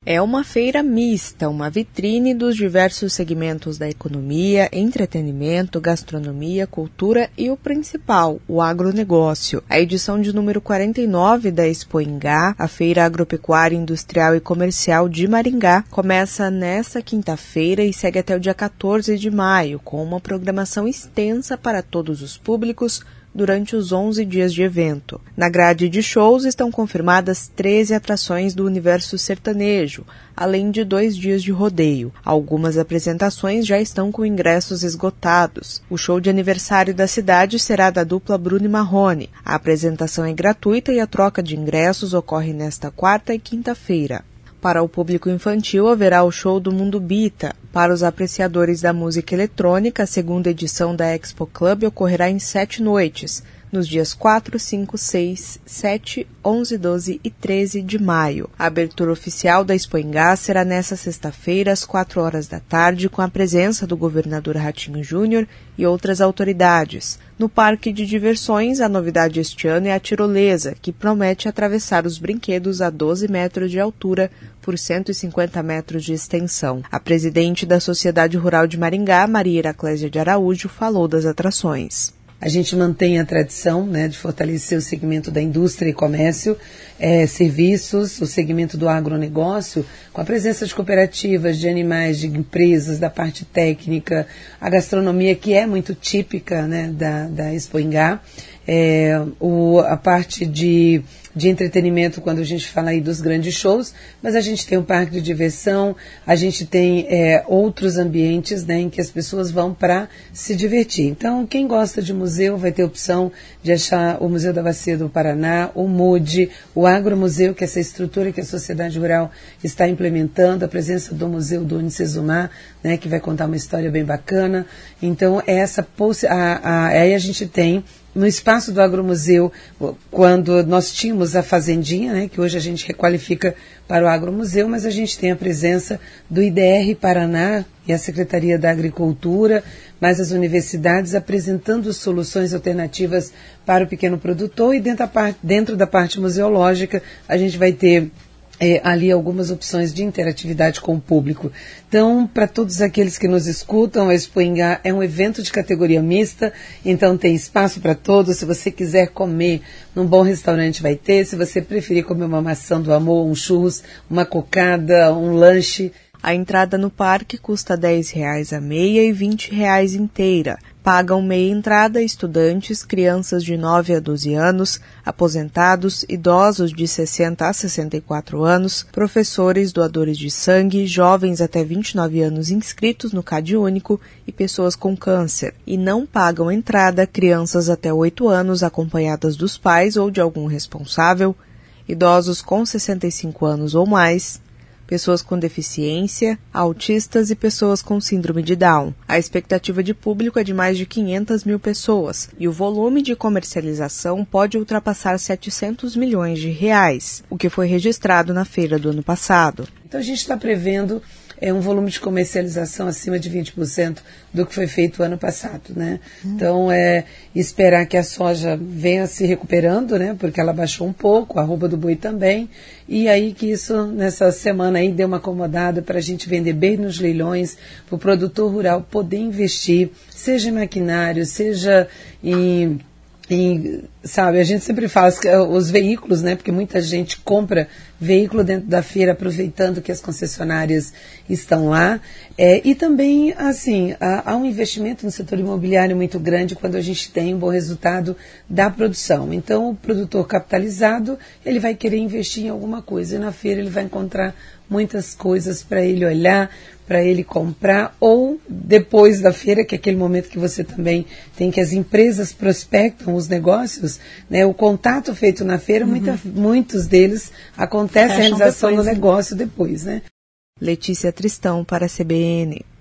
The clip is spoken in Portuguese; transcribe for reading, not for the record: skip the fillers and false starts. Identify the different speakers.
Speaker 1: É uma feira mista, uma vitrine dos diversos segmentos da economia, entretenimento, gastronomia, cultura e o principal, o agronegócio. A edição de número 49 da Expoingá, a Feira Agropecuária, Industrial e Comercial de Maringá, começa nesta quinta-feira e segue até o dia 14 de maio, com uma programação extensa para todos os públicos, durante os 11 dias de evento. Na grade de shows estão confirmadas 13 atrações do universo sertanejo, além de 2 dias de rodeio. Algumas apresentações já estão com ingressos esgotados. O show de aniversário da cidade será da dupla Bruno e Marrone. A apresentação é gratuita e a troca de ingressos ocorre nesta quarta e quinta-feira. Para o público infantil, haverá o show do Mundo Bita. Para os apreciadores da música eletrônica, a segunda edição da Expo Club ocorrerá em 7 noites, nos dias 4, 5, 6, 7, 11, 12 e 13 de maio. A abertura oficial da Expoingá será nesta sexta-feira, às 4 horas da tarde, com a presença do governador Ratinho Júnior e outras autoridades. No parque de diversões, a novidade este ano é a tirolesa, que promete atravessar os brinquedos a 12 metros de altura por 150 metros de extensão. A presidente da Sociedade Rural de Maringá, Maria Heraclésia de Araújo, falou das atrações.
Speaker 2: A gente mantém a tradição, de fortalecer o segmento da indústria e comércio, serviços, o segmento do agronegócio, com a presença de cooperativas, de animais, de empresas, da parte técnica, a gastronomia que é muito típica da Expoingá, a parte de entretenimento, quando a gente fala aí dos grandes shows, mas a gente tem um parque de diversão, a gente tem outros ambientes em que as pessoas vão para se divertir. Então, quem gosta de museu vai ter opção de achar o Museu da Bacia do Paraná, o MUD, o Agromuseu, que é essa estrutura que a Sociedade Rural está implementando, a presença do Museu do Unicesumar, que vai contar uma história bem bacana. Então, aí a gente tem no espaço do Agromuseu, quando nós tínhamos a Fazendinha, que hoje a gente requalifica para o Agromuseu, mas a gente tem a presença do IDR Paraná e a Secretaria da Agricultura, mais as universidades apresentando soluções alternativas para o pequeno produtor, e dentro da parte museológica a gente vai ter ali algumas opções de interatividade com o público. Então, para todos aqueles que nos escutam, a Expoingá é um evento de categoria mista, então tem espaço para todos. Se você quiser comer num bom restaurante, vai ter. Se você preferir comer uma maçã do amor, um churros, uma cocada, um lanche.
Speaker 1: A entrada no parque custa R$10 a meia e R$20 inteira. Pagam meia entrada estudantes, crianças de 9 a 12 anos, aposentados, idosos de 60 a 64 anos, professores, doadores de sangue, jovens até 29 anos inscritos no CadÚnico e pessoas com câncer. E não pagam entrada crianças até 8 anos acompanhadas dos pais ou de algum responsável, idosos com 65 anos ou mais, pessoas com deficiência, autistas e pessoas com síndrome de Down. A expectativa de público é de mais de 500 mil pessoas e o volume de comercialização pode ultrapassar R$700 milhões, o que foi registrado na feira do ano passado.
Speaker 2: Então a gente está prevendo um volume de comercialização acima de 20% do que foi feito ano passado, Então, esperar que a soja venha se recuperando, porque ela baixou um pouco, a arroba do boi também, e aí que isso, nessa semana aí, dê uma acomodada para a gente vender bem nos leilões, para o produtor rural poder investir, seja em maquinário, seja sabe, a gente sempre fala os veículos, porque muita gente compra veículo dentro da feira aproveitando que as concessionárias estão lá, e também, assim, há um investimento no setor imobiliário muito grande quando a gente tem um bom resultado da produção. Então, o produtor capitalizado, ele vai querer investir em alguma coisa, e na feira ele vai encontrar muitas coisas para ele olhar, para ele comprar, ou depois da feira, que é aquele momento que você também tem que as empresas prospectam os negócios, o contato feito na feira, muitos deles acontece a realização do negócio depois,
Speaker 1: Letícia Tristão para a CBN.